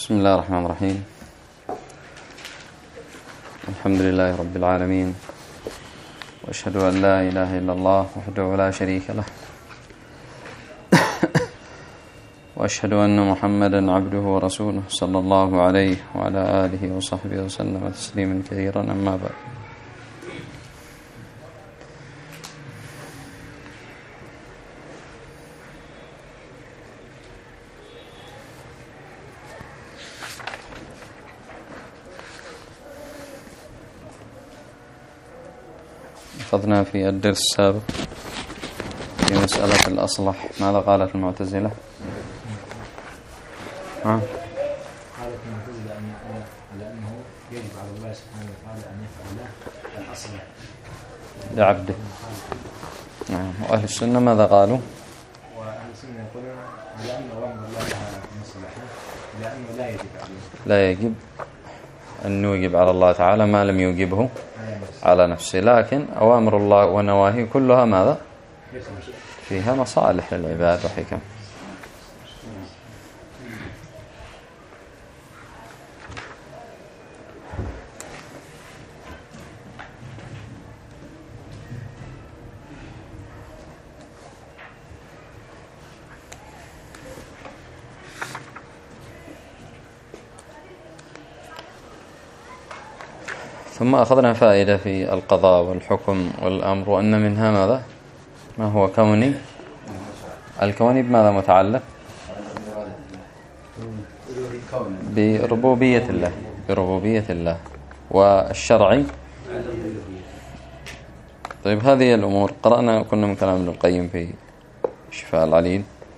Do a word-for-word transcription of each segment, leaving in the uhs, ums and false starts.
بسم الله الرحمن الرحيم. الحمد لله رب العالمين، وأشهد أن لا إله إلا الله وحده لا شريك له، وأشهد أن محمدا عبده ورسوله صلى الله عليه وعلى آله وصحبه وسلم تسليما كثيرا. أما بعد، أخذنا في الدرس السابق في مسألة الأصلح ماذا قالت المعتزلة؟ ها؟ قالت المعتزلة على أنه يجب على الله سبحانه وتعالى أن يفعل له الأصلح لعبده. نعم. وأهل السنة ماذا قالوا؟ وأهل السنة يقولون على أن أوامر الله لها مصلحة، لأنه لا يجب عليه، لا يجب أن يوجب على الله تعالى ما لم يوجبه على نفسه، لكن أوامر الله ونواهي كلها ماذا؟ فيها مصالح للعباد وحكم. ثم أخذنا فائدة في القضاء والحكم والأمر، وأن منها ماذا؟ ما هو كوني. الكوني بماذا متعلق؟ بربوبية الله، بربوبية الله. والشرعي، طيب هذه الأمور قرأنا كنا من كلام ابن القيم في شفاء العليل.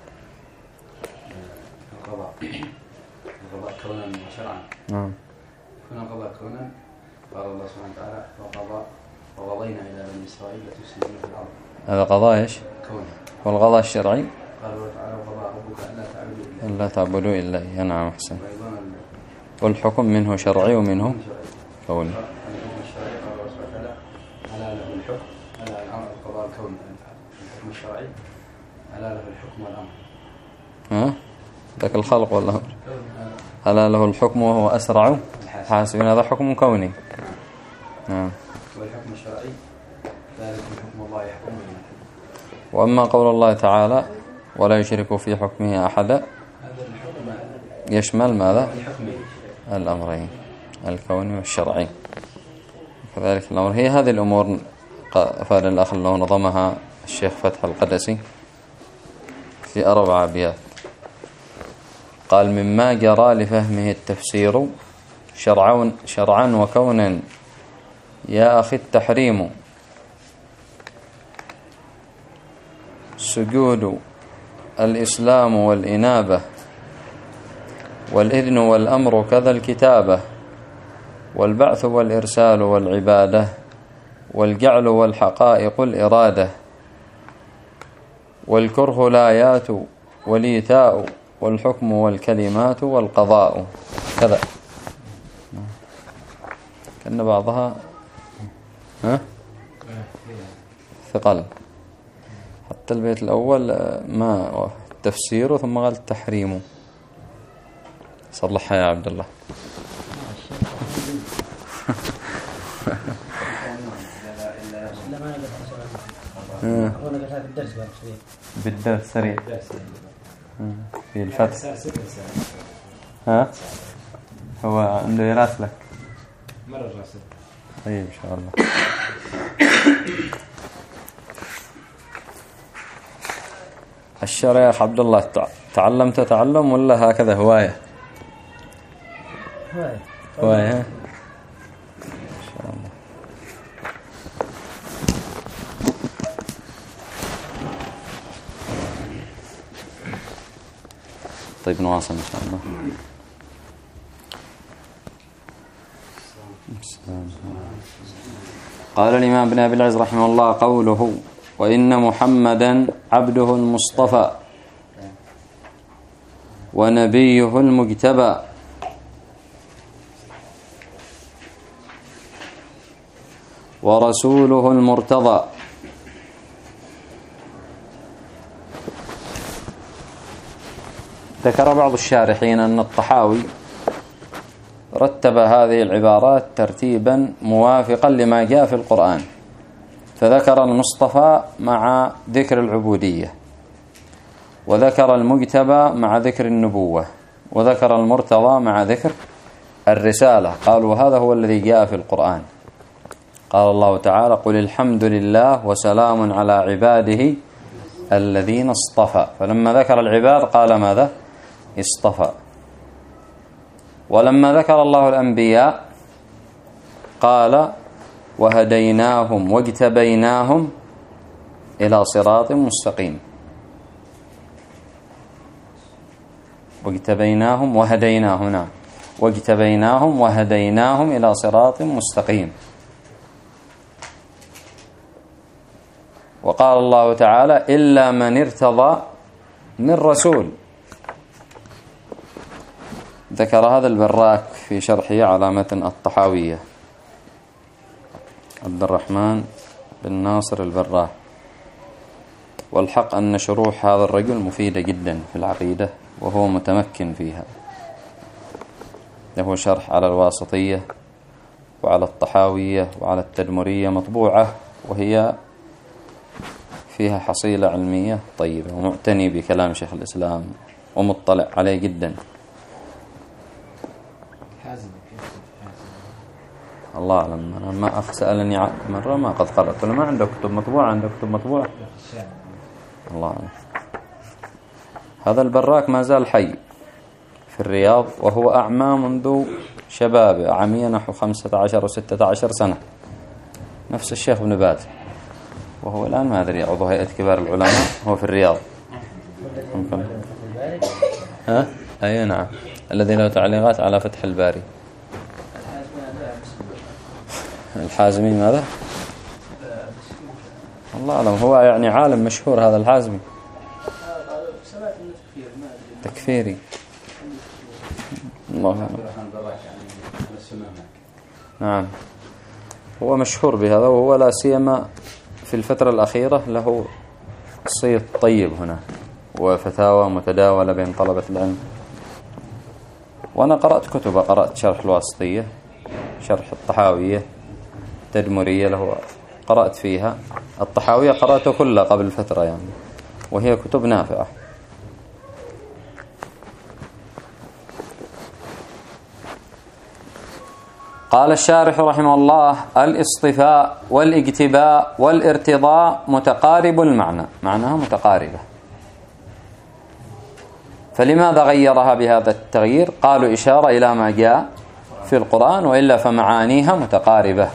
القضاء القضاء كونا وشرعا. نعم. هنا القضاء كونا قال الله سبحانه وتعالى وقضى وقضينا إلى بني إسرائيل لتفسدون في الأرض. هذا قضاء إيش؟ كونا. والقضاء الشرعي قال الله تعالى وقضى ربك ألا تعبدوا إلا ألا تعبدوا إلا إياه. نعم أحسن. وأيضا والحكم منه شرعي ومنه كوني. الحكم الشرعي قال الله سبحانه وتعالى ألا له الحكم ألا الأمر القضاء الكوني الحكم الشرعي ألا له الحكم والأمر. ها؟ ذاك الخلق والأمر. ألا له الحكم وهو أسرع حاسبين، هذا حكم كوني. نعم. والحكم الشرعي ذلك حكم الله يحكم بينهم. وأما قول الله تعالى ولا يشرك في حكمه أحدا، هذا الحكم يشمل ماذا؟ الحكمي الأمرين الكوني والشرعي. كذلك الأمر. هي هذه الأمور أفاد الأخ أنه نظمها الشيخ فتح القدسي في أربع أبيات. قال: مما جرى لفهمه التفسير شرعا شرعا وكونا يا أخي التحريم، سجود الإسلام والإنابة والإذن والأمر كذا الكتابة والبعث والإرسال والعبادة والجعل والحقائق الإرادة والكره الآيات والإيتاء والحكم والكلمات والقضاء كذا. كأن بعضها ها ثقل. حتى البيت الأول ما تفسيره ثم قال التحريم. صلحها يا عبد الله. بالدرس سريع في الفتح. ها هو عنده يراسلك مرة راسل. طيب إن شاء الله. الشرع يا أخ عبد الله تعلمت تعلم ولا هكذا هواية؟ هواية. هواية. إن شاء الله. طيب نواصل إن شاء الله. قال الإمام ابن أبي العز رحمه الله: قوله وإن محمدا عبده المصطفى ونبيه المجتبى ورسوله المرتضى. ذكر بعض الشارحين أن الطحاوي رتب هذه العبارات ترتيبا موافقا لما جاء في القرآن، فذكر المصطفى مع ذكر العبودية، وذكر المجتبى مع ذكر النبوة، وذكر المرتضى مع ذكر الرسالة. قالوا هذا هو الذي جاء في القرآن. قال الله تعالى: قل الحمد لله وسلام على عباده الذين اصطفى. فلما ذكر العباد قال ماذا؟ اصطفى. ولما ذكر الله الأنبياء قال: وهديناهم واجتبيناهم إلى صراط مستقيم. واجتبيناهم وهديناهم، نعم، واجتبيناهم وهديناهم إلى صراط مستقيم. وقال الله تعالى: إلا من ارتضى من رسول. ذكر هذا البراك في شرحه على متن الطحاوية، عبد الرحمن بن ناصر البراك. والحق أن شروح هذا الرجل مفيدة جدا في العقيدة، وهو متمكن فيها. له شرح على الواسطية وعلى الطحاوية وعلى التدمرية مطبوعة، وهي فيها حصيلة علمية طيبة، ومعتني بكلام شيخ الإسلام ومطلع عليه جدا. الله أعلم، أنا ما أخ سألني مرة ما قد قرأت، ولا ما عنده كتب مطبوعة؟ عنده كتب مطبوعة؟ الله أعلم. هذا البراك ما زال حي في الرياض، وهو أعمى منذ شبابه، عمي نحو خمسة عشر وستة عشر سنة، نفس الشيخ ابن باز، وهو الآن ما أدري عضو هيئة كبار العلماء، هو في الرياض. ممكن. ها؟ أي نعم، الذي له تعليقات على فتح الباري. الحازمي ماذا؟ الله أعلم، هو يعني عالم مشهور هذا الحازمي، تكفيري. الله أعلم. نعم، هو مشهور بهذا، وهو لا سيما في الفترة الأخيرة له صيت طيب هنا، وفتاوى متداولة بين طلبة العلم. وأنا قرأت كتبه، قرأت شرح الواسطية، شرح الطحاوية، تدمرية له قرأت فيها. الطحاوية قرأته كلها قبل فترة يعني، وهي كتب نافعة. قال الشارح رحمه الله: الاصطفاء والاجتباء والارتضاء متقارب المعنى، معناها متقاربة. فلماذا غيرها بهذا التغيير؟ قالوا إشارة إلى ما جاء في القرآن، وإلا فمعانيها متقاربة.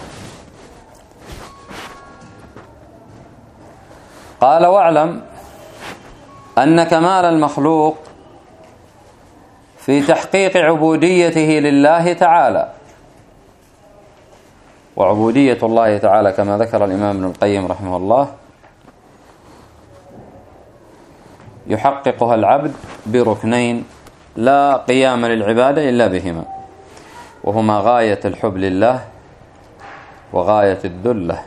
قال: واعلم أن كمال المخلوق في تحقيق عبوديته لله تعالى. وعبودية الله تعالى كما ذكر الإمام ابن القيم رحمه الله يحققها العبد بركنين لا قيام للعبادة إلا بهما، وهما غاية الحب لله وغاية الذل له.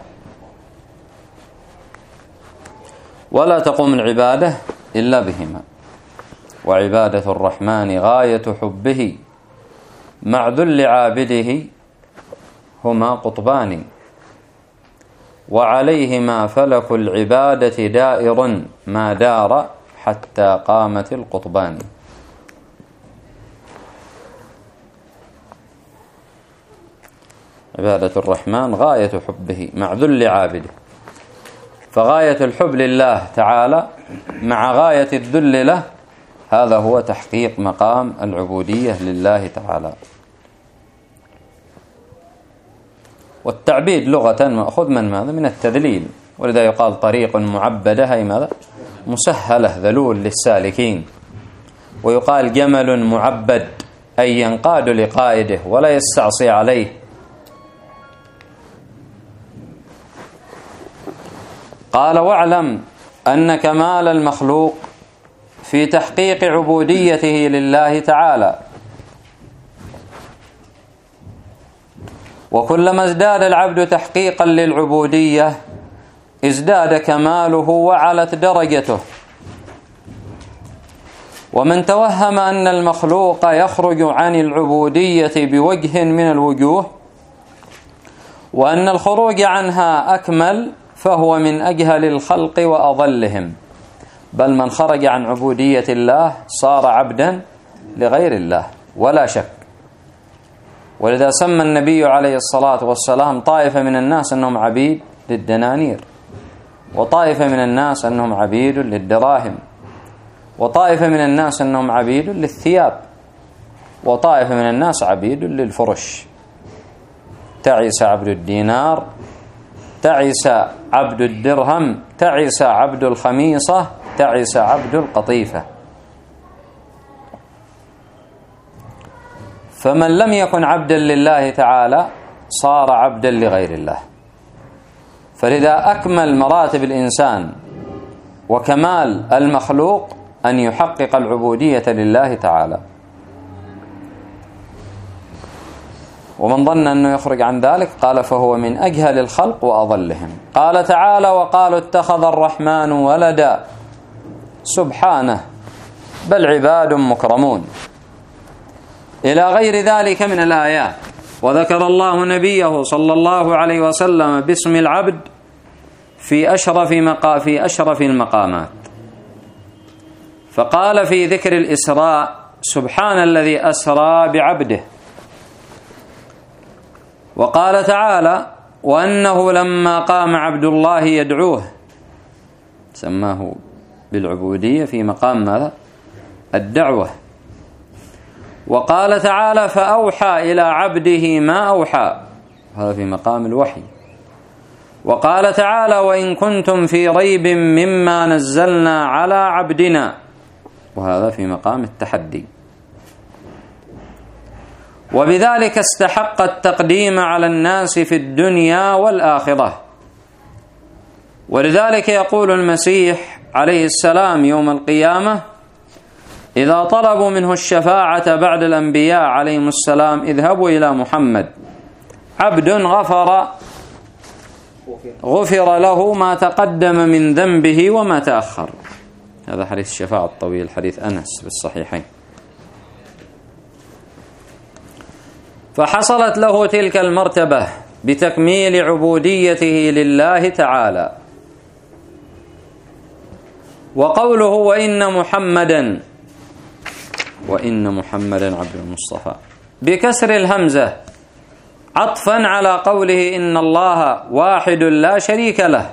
ولا تقوم العبادة إلا بهما. وعبادة الرحمن غاية حبه مع ذل عابده، هما قطبان وعليهما فلك العبادة دائر ما دار حتى قامت القطبان. عبادة الرحمن غاية حبه مع ذل عابده، فغاية الحب لله تعالى مع غاية الذل له، هذا هو تحقيق مقام العبودية لله تعالى. والتعبيد لغة مأخذ من ماذا؟ من التذليل، ولذا يقال طريق معبدة، هي ماذا؟ مسهلة ذلول للسالكين. ويقال جمل معبد، أي ينقاد لقائده ولا يستعصي عليه. قال: واعلم أن كمال المخلوق في تحقيق عبوديته لله تعالى، وكلما ازداد العبد تحقيقا للعبودية ازداد كماله وعلت درجته. ومن توهم أن المخلوق يخرج عن العبودية بوجه من الوجوه وأن الخروج عنها أكمل فهو من أجهل الخلق وأضلهم، بل من خرج عن عبودية الله صار عبدا لغير الله ولا شك. ولذا سمى النبي عليه الصلاة والسلام طائفة من الناس أنهم عبيد للدنانير، وطائفة من الناس أنهم عبيد للدراهم، وطائفة من الناس أنهم عبيد للثياب، وطائفة من الناس عبيد للفرش. تعس عبد الدينار، تعس عبد الدرهم، تعس عبد الخميصة، تعس عبد القطيفة. فمن لم يكن عبدا لله تعالى صار عبدا لغير الله. فلذا أكمل مراتب الإنسان وكمال المخلوق أن يحقق العبودية لله تعالى. ومن ظن أنه يخرج عن ذلك قال فهو من أجهل الخلق وأضلهم. قال تعالى وقالوا اتخذ الرحمن ولدا، سبحانه، بل عباد مكرمون، إلى غير ذلك من الآيات. وذكر الله نبيه صلى الله عليه وسلم باسم العبد في أشرف مقا في أشرف المقامات، فقال في ذكر الإسراء سبحان الذي أسرى بعبده. وقال تعالى وأنه لما قام عبد الله يدعوه، سماه بالعبودية في مقام ماذا؟ الدعوة. وقال تعالى فأوحى إلى عبده ما أوحى، هذا في مقام الوحي. وقال تعالى وإن كنتم في ريب مما نزلنا على عبدنا، وهذا في مقام التحدي. وبذلك استحق التقديم على الناس في الدنيا والآخرة. ولذلك يقول المسيح عليه السلام يوم القيامة إذا طلبوا منه الشفاعة بعد الأنبياء عليهم السلام اذهبوا إلى محمد عبد غفر غفر له ما تقدم من ذنبه وما تأخر. هذا حديث الشفاعة الطويل، حديث أنس بالصحيحين. فحصلت له تلك المرتبة بتكميل عبوديته لله تعالى. وقوله وإن محمدا وإن محمدا عبد المصطفى بكسر الهمزة عطفا على قوله إن الله واحد لا شريك له.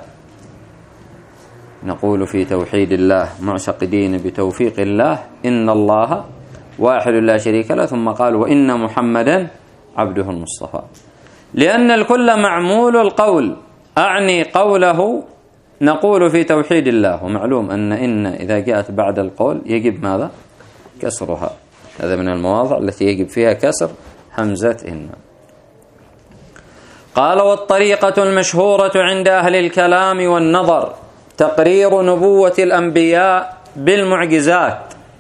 نقول في توحيد الله معتقدين بتوفيق الله إن الله واحد لا شريك له، ثم قال وإن محمدا عبده المصطفى، لأن الكل معمول القول، أعني قوله نقول في توحيد الله. ومعلوم أن إن إذا جاءت بعد القول يجب ماذا؟ كسرها. هذا من المواضع التي يجب فيها كسر همزة إن. قال والطريقة المشهورة عند أهل الكلام والنظر تقرير نبوة الأنبياء بالمعجزات،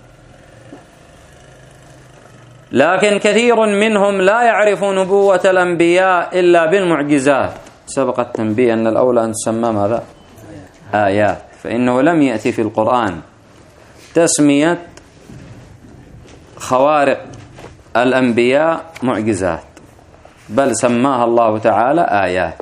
لكن كثير منهم لا يعرف نبوة الأنبياء إلا بالمعجزات. سبق التنبيه أن الأولى أن تسمى ماذا؟ آيات، فإنه لم يأتي في القرآن تسمية خوارق الأنبياء معجزات، بل سماها الله تعالى آيات.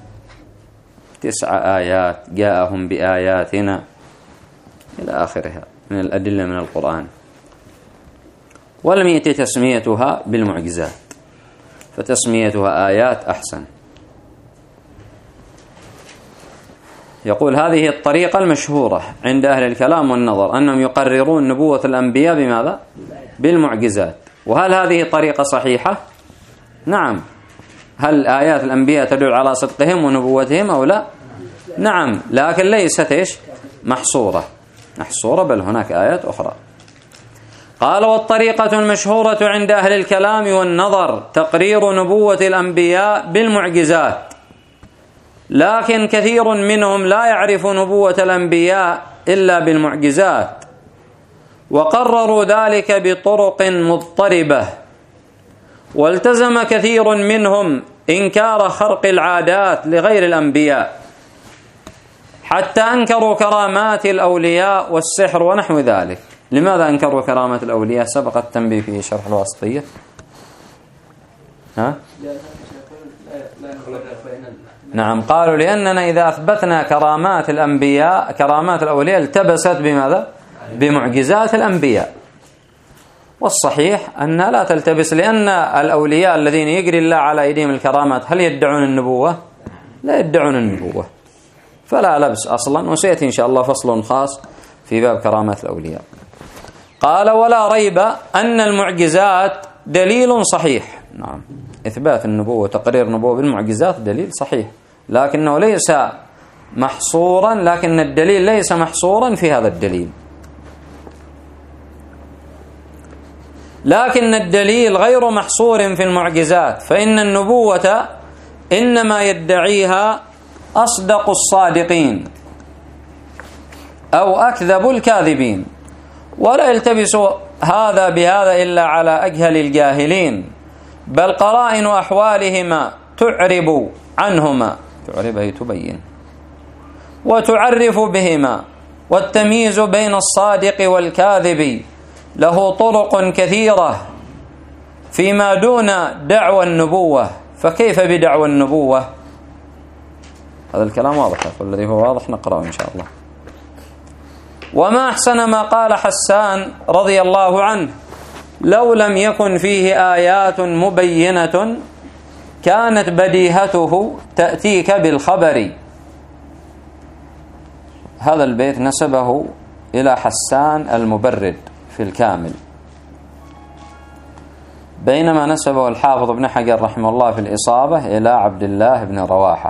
تسع آيات جاءهم بآياتنا إلى آخرها من الأدلة من القرآن، ولم يأتي تسميتها بالمعجزات، فتسميتها آيات أحسن. يقول هذه الطريقة المشهورة عند أهل الكلام والنظر أنهم يقررون نبوة الأنبياء بماذا؟ بالمعجزات. وهل هذه طريقة صحيحة؟ نعم. هل آيات الأنبياء تدل على صدقهم ونبوتهم أو لا؟ نعم، لكن ليست إيش؟ محصورة محصورة بل هناك آيات أخرى. قال والطريقة المشهورة عند أهل الكلام والنظر تقرير نبوة الأنبياء بالمعجزات، لكن كثير منهم لا يعرف نبوة الأنبياء إلا بالمعجزات، وقرروا ذلك بطرق مضطربة. والتزم كثير منهم إنكار خرق العادات لغير الأنبياء، حتى أنكروا كرامات الأولياء والسحر ونحو ذلك. لماذا أنكروا كرامة الأولياء؟ سبق التنبيه في شرح الواسطية. ها؟ نعم، قالوا لأننا إذا أثبتنا كرامات الأنبياء كرامات الأولياء التبست بماذا؟ بمعجزات الأنبياء. والصحيح أنها لا تلتبس، لأن الأولياء الذين يجري الله على أيديهم الكرامات هل يدعون النبوة؟ لا يدعون النبوة، فلا لبس أصلا. وسيأتي إن شاء الله فصل خاص في باب كرامات الأولياء. قال: ولا ريب أن المعجزات دليل صحيح. نعم، إثبات النبوة وتقرير النبوة بالمعجزات دليل صحيح، لكنه ليس محصورا، لكن الدليل ليس محصورا في هذا الدليل، لكن الدليل غير محصور في المعجزات، فإن النبوة إنما يدعيها أصدق الصادقين أو أكذب الكاذبين، ولا يلتبس هذا بهذا إلا على أجهل الجاهلين، بل قرائن أحوالهما تعرب عنهما، تعرب أي تبين، وتعرف بهما، والتمييز بين الصادق والكاذب له طرق كثيرة فيما دون دعوى النبوة، فكيف بدعوى النبوة؟ هذا الكلام واضح، والذي هو واضح نقرأه إن شاء الله. وما أحسن ما قال حسان رضي الله عنه: لو لم يكن فيه آيات مبينة كانت بديهته تأتيك بالخبر. هذا البيت نسبه إلى حسان المبرد في الكامل، بينما نسبه الحافظ ابن حجر رحمه الله في الإصابة إلى عبد الله بن رواحة.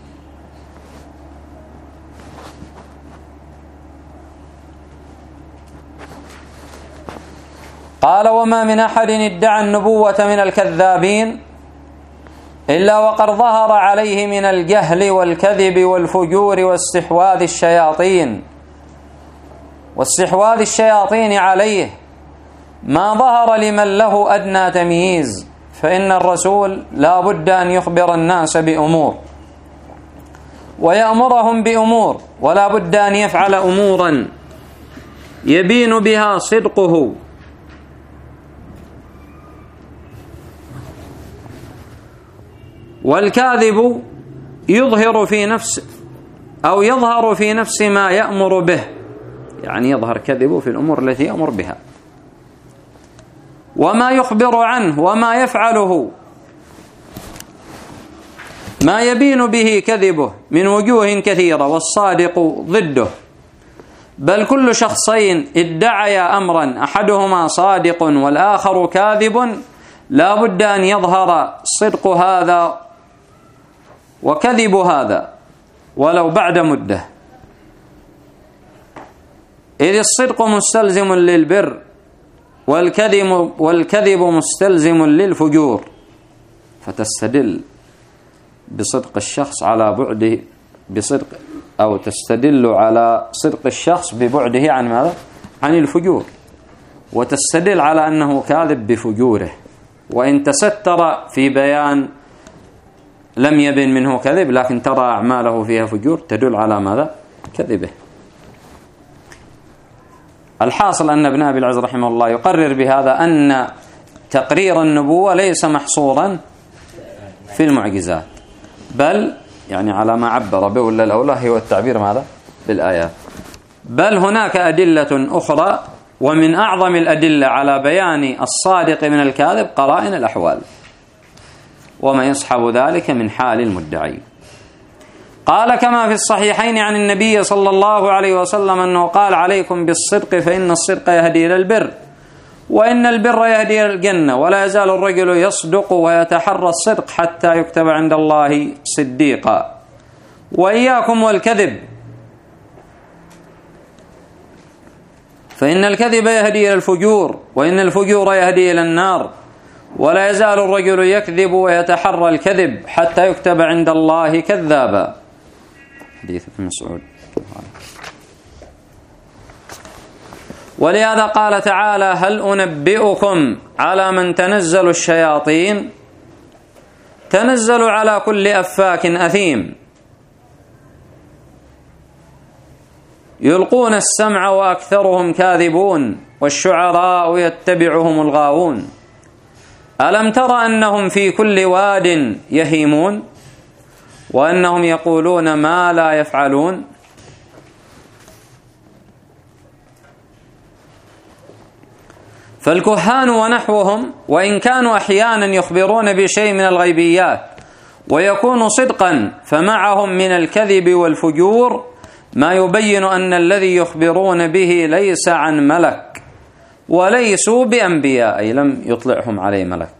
قال: وما من أحد ادعى النبوة من الكذابين إلا وقد ظهر عليه من الجهل والكذب والفجور واستحواذ الشياطين واستحواذ الشياطين عليه ما ظهر لمن له أدنى تمييز، فإن الرسول لا بد أن يخبر الناس بأمور ويأمرهم بأمور، ولا بد أن يفعل أمورا يبين بها صدقه والكاذب يظهر في نفس أو يظهر في نفس ما يأمر به، يعني يظهر كذبه في الأمور التي يأمر بها، وما يخبر عنه وما يفعله ما يبين به كذبه من وجوه كثيرة، والصادق ضده. بل كل شخصين ادعيا أمرا أحدهما صادق والآخر كاذب لا بد أن يظهر صدق هذا وكذب هذا ولو بعد مدة، إذ الصدق مستلزم للبر والكذب والكذب مستلزم للفجور، فتستدل بصدق الشخص على بعده بصدق أو تستدل على صدق الشخص ببعده عن ماذا؟ عن الفجور، وتستدل على أنه كاذب بفجوره، وإن تستر في بيان لم يبن منه كذب لكن ترى أعماله فيها فجور تدل على ماذا؟ كذبه. الحاصل أن ابن أبي العز رحمه الله يقرر بهذا أن تقرير النبوة ليس محصورا في المعجزات، بل يعني على ما عبر به ولا الأولى هو التعبير ماذا؟ بالآيات، بل هناك أدلة أخرى، ومن أعظم الأدلة على بيان الصادق من الكاذب قرائن الأحوال وما يصحب ذلك من حال المدعي. قال: كما في الصحيحين عن النبي صلى الله عليه وسلم أنه قال: عليكم بالصدق فإن الصدق يهدي إلى البر، وإن البر يهدي إلى الجنة، ولا يزال الرجل يصدق ويتحرى الصدق حتى يكتب عند الله صديقا، وإياكم والكذب فإن الكذب يهدي إلى الفجور، وإن الفجور يهدي إلى النار، ولا يزال الرجل يكذب ويتحرى الكذب حتى يكتب عند الله كذابا. حديث ابن مسعود. ولهذا قال تعالى: هل أنبئكم على من تنزل الشياطين؟ تنزل على كل أفاك أثيم. يلقون السمع وأكثرهم كاذبون والشعراء يتبعهم الغاوون ألم تر أنهم في كل واد يهيمون وأنهم يقولون ما لا يفعلون فالكهان ونحوهم وإن كانوا أحيانا يخبرون بشيء من الغيبيات ويكون صدقا فمعهم من الكذب والفجور ما يبين أن الذي يخبرون به ليس عن ملك وليسوا بأنبياء، أي لم يطلعهم عليه ملك.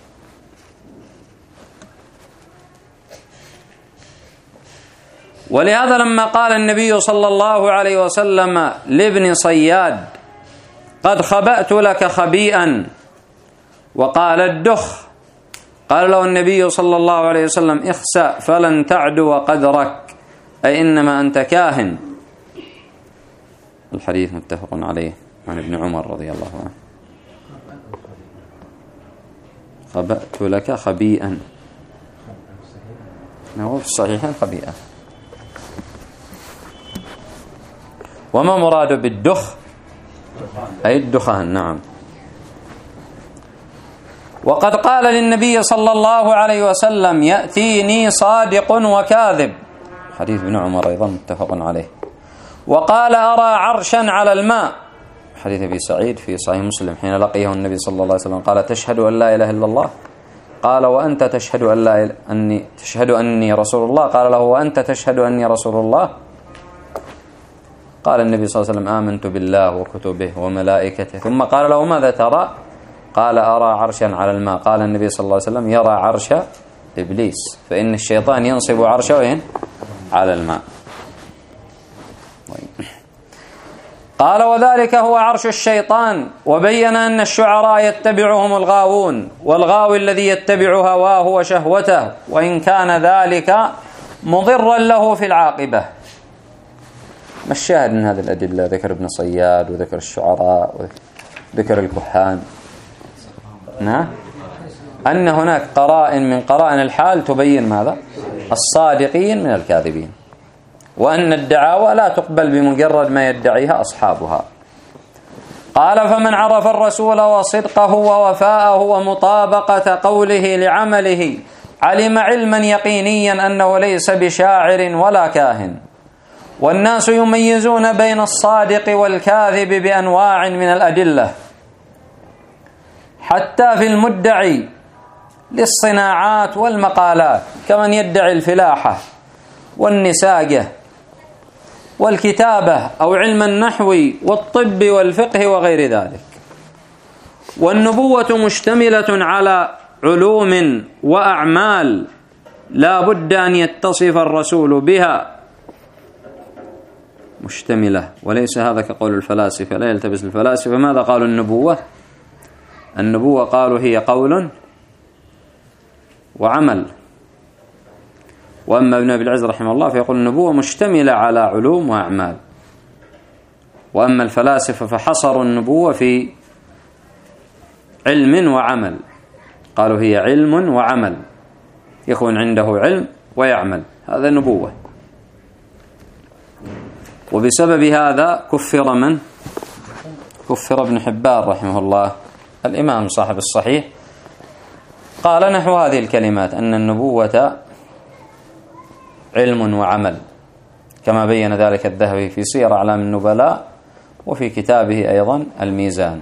ولهذا لما قال النبي صلى الله عليه وسلم لابن صياد قد خبأت لك خبيئا وقال الدخ، قال له النبي صلى الله عليه وسلم اخسأ فلن تعدو قدرك، أي إنما أنت كاهن. الحديث متفق عليه عن ابن عمر رضي الله عنه. خبأت لك خبيئا، هو في الصحيحين خبيئا. وما مراد بالدخ؟ أي الدخان. نعم. وقد قال للنبي صلى الله عليه وسلم يأتيني صادق وكاذب، حديث ابن عمر أيضا متفق عليه. وقال أرى عرشا على الماء، حديث أبي سعيد في صحيح مسلم حين لقيه النبي صلى الله عليه وسلم قال تشهد أن لا إله إلا الله؟ قال وأنت تشهد أن لا أني تشهد أني رسول الله؟ قال له وأنت تشهد أني رسول الله؟ قال النبي صلى الله عليه وسلم آمنت بالله وكتبه وملائكته. ثم قال له ماذا ترى؟ قال أرى عرشا على الماء. قال النبي صلى الله عليه وسلم يرى عرش إبليس، فإن الشيطان ينصب عرشه وين؟ على الماء. قال وذلك هو عرش الشيطان. وبين أن الشعراء يتبعهم الغاوون، والغاوي الذي يتبع هواه وشهوته وإن كان ذلك مضرا له في العاقبة. ما الشاهد من هذه الأدلة؟ ذكر ابن صياد وذكر الشعراء وذكر الكهان. نعم، أن هناك قرائن من قرائن الحال تبين ماذا؟ الصادقين من الكاذبين، وأن الدعاوى لا تقبل بمجرد ما يدعيها أصحابها. قال فمن عرف الرسول وصدقه ووفاءه ومطابقة قوله لعمله علم علما يقينيا أنه ليس بشاعر ولا كاهن. والناس يميزون بين الصادق والكاذب بأنواع من الأدلة، حتى في المدعي للصناعات والمقالات كمن يدعي الفلاحة والنساجة والكتابة أو علم النحو والطب والفقه وغير ذلك. والنبوة مشتملة على علوم وأعمال لا بد أن يتصف الرسول بها، مشتملة، وليس هذا كقول الفلاسفة، لا يلتبس الفلاسفة. ماذا قالوا النبوة؟ النبوة قالوا هي قول وعمل. وأما ابن أبي العز رحمه الله فيقول النبوة مشتملة على علوم وأعمال. وأما الفلاسفة فحصروا النبوة في علم وعمل، قالوا هي علم وعمل، يكون عنده علم ويعمل، هذا نبوة. وبسبب هذا كفر من؟ كفر ابن حبان رحمه الله الإمام صاحب الصحيح، قال نحو هذه الكلمات أن النبوة علم وعمل، كما بين ذلك الذهبي في سير أعلام النبلاء وفي كتابه أيضا الميزان.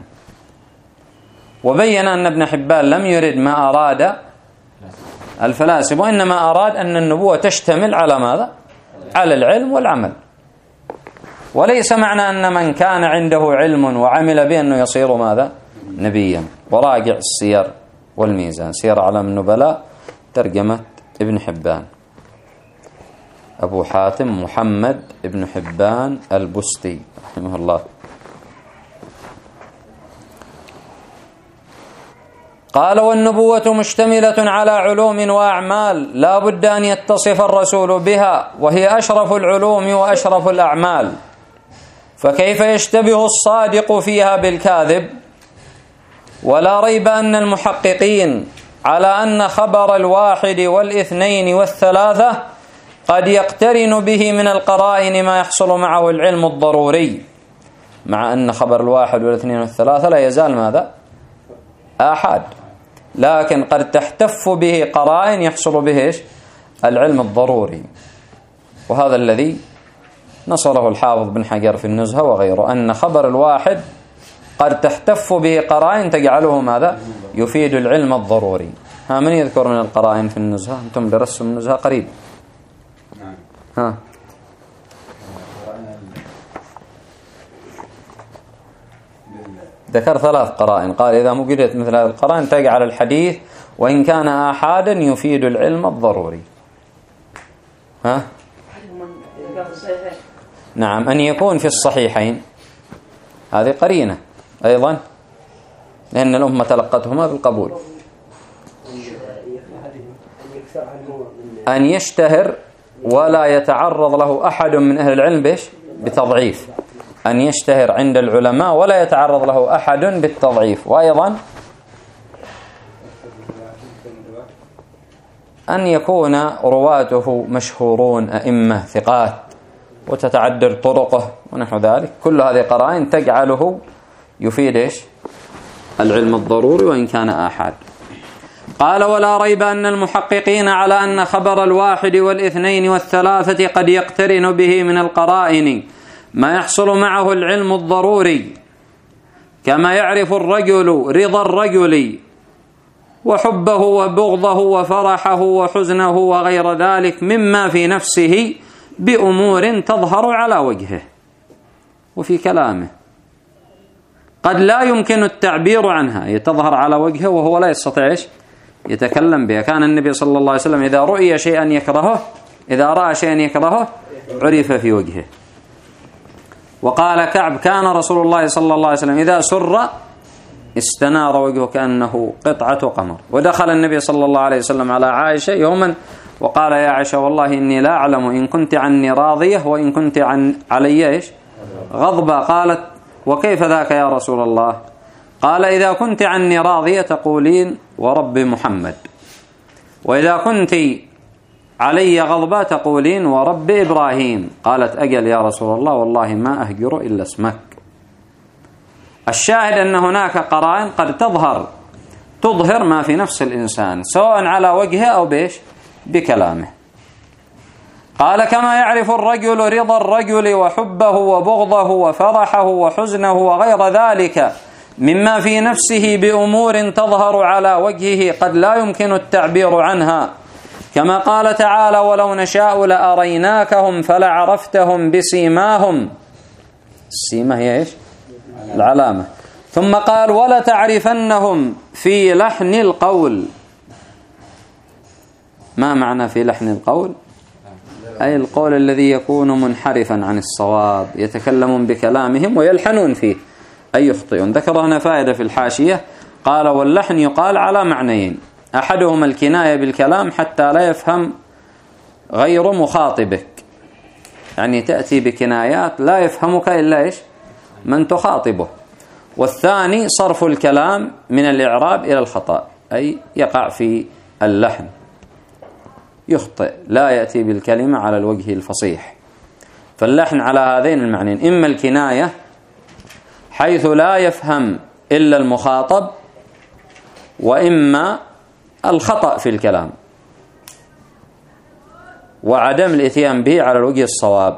وبين أن ابن حبان لم يرد ما أراد الفلاسفة، وإنما أراد أن النبوة تشتمل على ماذا؟ على العلم والعمل، وليس معنى أن من كان عنده علم وعمل به أنه يصير ماذا؟ نبيا. وراجع السير والميزان، سير أعلام النبلاء، ترجمة ابن حبان، أبو حاتم محمد ابن حبان البستي رحمه الله. قال والنبوة مشتملة على علوم وأعمال لا بد أن يتصف الرسول بها، وهي أشرف العلوم وأشرف الأعمال، فكيف يشتبه الصادق فيها بالكاذب؟ ولا ريب أن المحققين على أن خبر الواحد والاثنين والثلاثة قد يقترن به من القرائن ما يحصل معه العلم الضروري، مع أن خبر الواحد والاثنين والثلاثة لا يزال ماذا؟ آحاد، لكن قد تحتف به قرائن يحصل به إيش؟ العلم الضروري. وهذا الذي نصره الحافظ بن حجر في النزهة وغيره، أن خبر الواحد قد تحتف به قرائن تجعله ماذا؟ يفيد العلم الضروري. ها من يذكر من القرائن في النزهة؟ أنتم درستم النزهة قريب. ها ذكر ثلاث قرائن، قال إذا وجدت مثل هذه القرائن تجعل الحديث وإن كان آحادا يفيد العلم الضروري. ها نعم، أن يكون في الصحيحين، هذه قرينة أيضا لأن الأمة تلقتهما بالقبول. أن يشتهر ولا يتعرض له أحد من أهل العلم بيش بتضعيف، أن يشتهر عند العلماء ولا يتعرض له أحد بالتضعيف. وأيضا أن يكون رواته مشهورون أئمة ثقات وتتعدد طرقه ونحو ذلك. كل هذه قرائن تجعله يفيد إيش؟ العلم الضروري وإن كان آحاد. قال ولا ريب أن المحققين على أن خبر الواحد والاثنين والثلاثة قد يقترن به من القرائن ما يحصل معه العلم الضروري، كما يعرف الرجل رضا الرجل وحبه وبغضه وفرحه وحزنه وغير ذلك مما في نفسه بأمور تظهر على وجهه وفي كلامه قد لا يمكن التعبير عنها، تظهر على وجهه وهو لا يستطيع يتكلم بها. كان النبي صلى الله عليه وسلم إذا رؤي شيئا يكرهه، إذا رأى شيئا يكرهه عرف في وجهه. وقال كعب كان رسول الله صلى الله عليه وسلم إذا سر استنار وجهه كأنه قطعة قمر. ودخل النبي صلى الله عليه وسلم على عائشة يوما وقال يا عائشة والله إني لا أعلم إن كنت عني راضية وإن كنت عن علي إيش غضبة. قالت وكيف ذاك يا رسول الله؟ قال إذا كنت عني راضية تقولين ورب محمد، وإذا كنت علي غضبة تقولين ورب إبراهيم. قالت أجل يا رسول الله والله ما أهجر إلا اسمك. الشاهد أن هناك قرائن قد تظهر تظهر ما في نفس الإنسان سواء على وجهه أو بيش بكلامه. قال كما يعرف الرجل رضا الرجل وحبه وبغضه وفرحه وحزنه وغير ذلك مما في نفسه بأمور تظهر على وجهه قد لا يمكن التعبير عنها، كما قال تعالى ولو نشاء لأريناكهم فلعرفتهم بسيماهم. السيمة هي إيش؟ العلامة. ثم قال ولتعرفنهم في لحن القول. ما معنى في لحن القول؟ أي القول الذي يكون منحرفا عن الصواب، يتكلمون بكلامهم ويلحنون فيه أي يخطئون. ذكر هنا فائدة في الحاشية، قال واللحن يقال على معنيين، أحدهما الكناية بالكلام حتى لا يفهم غير مخاطبك، يعني تأتي بكنايات لا يفهمك إلا إيش من تخاطبه. والثاني صرف الكلام من الإعراب إلى الخطأ، أي يقع في اللحن، يخطئ لا يأتي بالكلمة على الوجه الفصيح. فاللحن على هذين المعنيين، إما الكناية حيث لا يفهم إلا المخاطب، وإما الخطأ في الكلام وعدم الاتيان به على الوجه الصواب.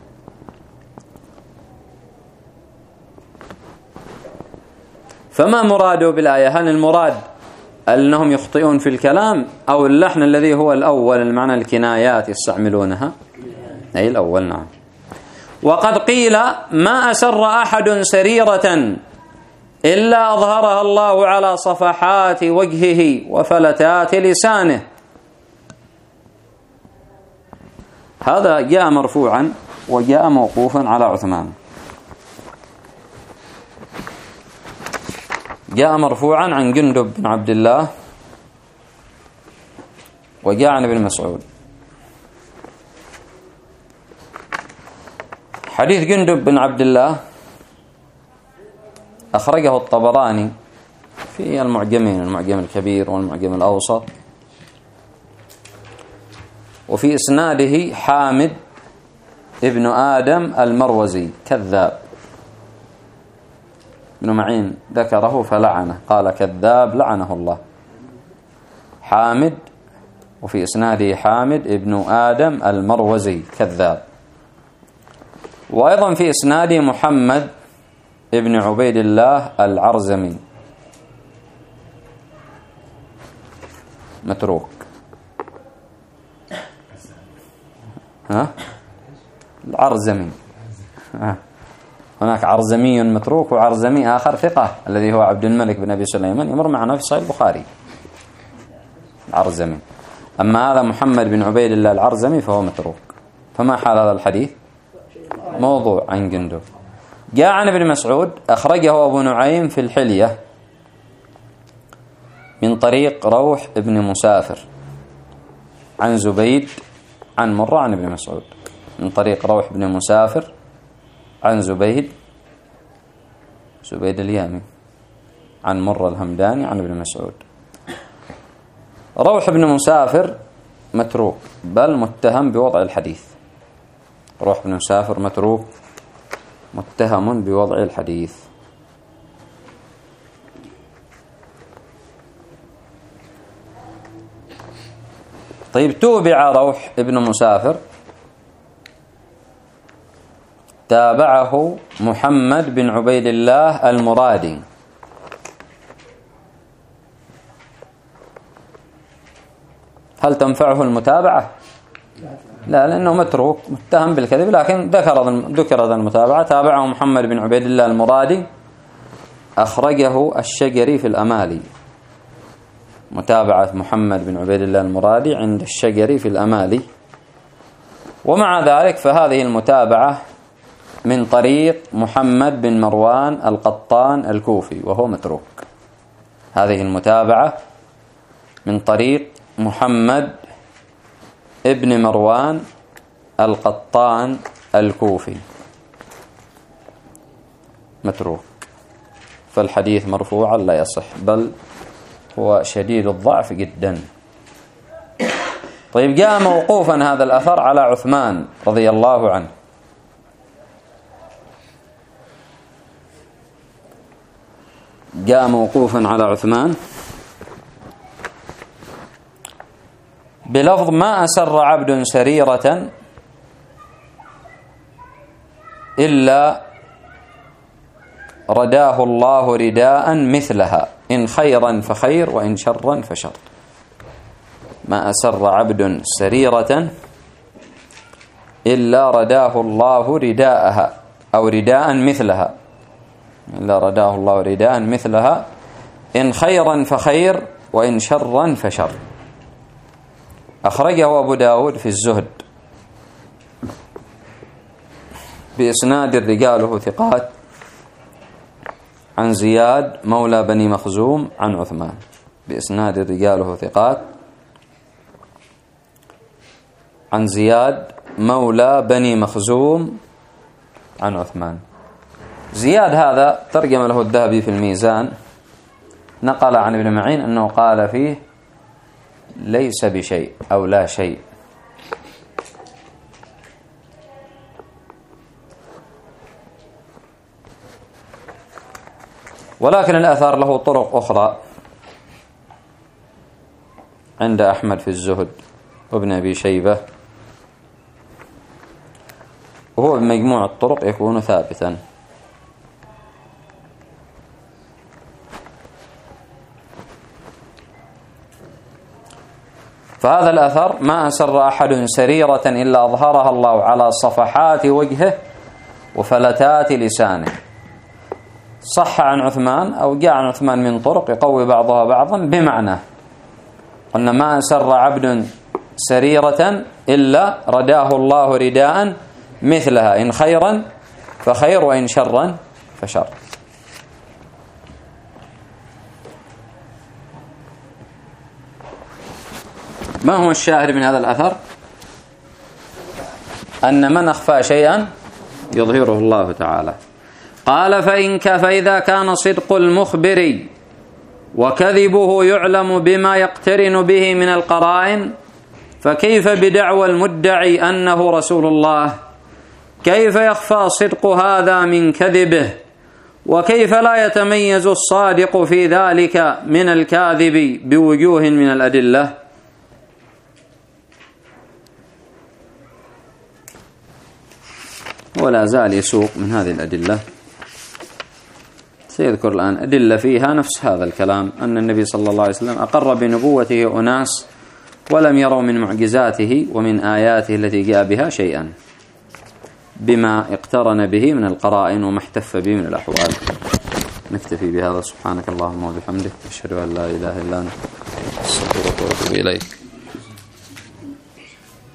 فما مراده بالآية؟ هل المراد أنهم يخطئون في الكلام أو اللحن الذي هو الأول المعنى الكنايات يستعملونها؟ أي الأول. نعم. وقد قيل ما أسر أحد سريرة إلا أظهرها الله على صفحات وجهه وفلتات لسانه. هذا جاء مرفوعا وجاء موقوفا على عثمان. جاء مرفوعا عن جندب بن عبد الله وجاء عن ابن مسعود. حديث جندب بن عبد الله أخرجه الطبراني في المعجمين، المعجم الكبير والمعجم الأوسط، وفي إسناده حامد ابن آدم المروزي كذاب. ابن معين ذكره فلعنه، قال كذاب لعنه الله. حامد، وفي إسناده حامد ابن آدم المروزي كذاب. وأيضا في إسناده محمد ابن عبيد الله العرزمي متروك. ها؟ العرزمي. ها. هناك عرزمي متروك وعرزمي آخر ثقة الذي هو عبد الملك بن أبي سليمان يمر معنا في صحيح البخاري. العرزمي. أما هذا محمد بن عبيد الله العرزمي فهو متروك. فما حال هذا الحديث؟ موضوع عن جندب. جاء عن ابن مسعود أخرجه أبو نعيم في الحلية من طريق روح ابن مسافر عن زبيد عن مرة عن ابن مسعود، من طريق روح ابن مسافر عن زبيد زبيد اليامي عن مرة الهمداني عن ابن مسعود. روح ابن مسافر متروك بل متهم بوضع الحديث. روح ابن مسافر متروك متهم بوضع الحديث. طيب، توبع روح ابن مسافر، تابعه محمد بن عبيد الله المرادي. هل تنفعه المتابعة؟ لا، لأنه متروك متهم بالكذب، لكن ذكر ذكر ذا المتابعة. تابعه محمد بن عبيد الله المرادي، أخرجه الشجري في الأمالي. متابعة محمد بن عبيد الله المرادي عند الشجري في الأمالي. ومع ذلك فهذه المتابعة من طريق محمد بن مروان القطان الكوفي وهو متروك. هذه المتابعة من طريق محمد ابن مروان القطان الكوفي متروك، فالحديث مرفوعا لا يصح، بل هو شديد الضعف جدا. طيب، جاء موقوفا هذا الأثر على عثمان رضي الله عنه. جاء موقوفا على عثمان بلفظ: ما أسر عبد سريرة إلا رداه الله رداء مثلها، إن خيرا فخير وإن شرا فشر. ما أسر عبد سريرة إلا رداه الله رداءها أو رداء مثلها، إلا رداه الله رداء مثلها، إن خيرا فخير وإن شرا فشر. أخرجه أبو داود في الزهد بإسناد رجاله ثقات عن زياد مولى بني مخزوم عن عثمان. بإسناد رجاله ثقات عن زياد مولى بني مخزوم عن عثمان. زياد هذا ترجم له الذهبي في الميزان، نقل عن ابن معين أنه قال فيه: ليس بشيء أو لا شيء. ولكن الأثر له طرق أخرى عند أحمد في الزهد وابن أبي شيبة، وهو بمجموع الطرق يكون ثابتا. فهذا الأثر: ما أسر أحد سريرة إلا أظهرها الله على صفحات وجهه وفلتات لسانه، صح عن عثمان أو جاء عن عثمان من طرق يقوي بعضها بعضا بمعنى. قلنا: ما أسر عبد سريرة إلا رداه الله رداء مثلها، إن خيرا فخير وإن شرا فشر. ما هو الشاهد من هذا الأثر؟ أن من أخفى شيئا يظهره الله تعالى. قال: فإن فإذا كان صدق المخبر وكذبه يعلم بما يقترن به من القرائن فكيف بدعوى المدعي أنه رسول الله؟ كيف يخفى صدق هذا من كذبه؟ وكيف لا يتميز الصادق في ذلك من الكاذب بوجوه من الأدلة؟ ولا زال يسوق من هذه الأدلة، سيذكر الآن أدلة فيها نفس هذا الكلام، أن النبي صلى الله عليه وسلم أقر بنبوته أناس ولم يروا من معجزاته ومن آياته التي جاء بها شيئا، بما اقترن به من القرائن وما احتف به من الأحوال. نكتفي بهذا. سبحانك اللهم وبحمدك، أشهد أن لا إله إلا أنت، أستغفرك وأتوب إليك.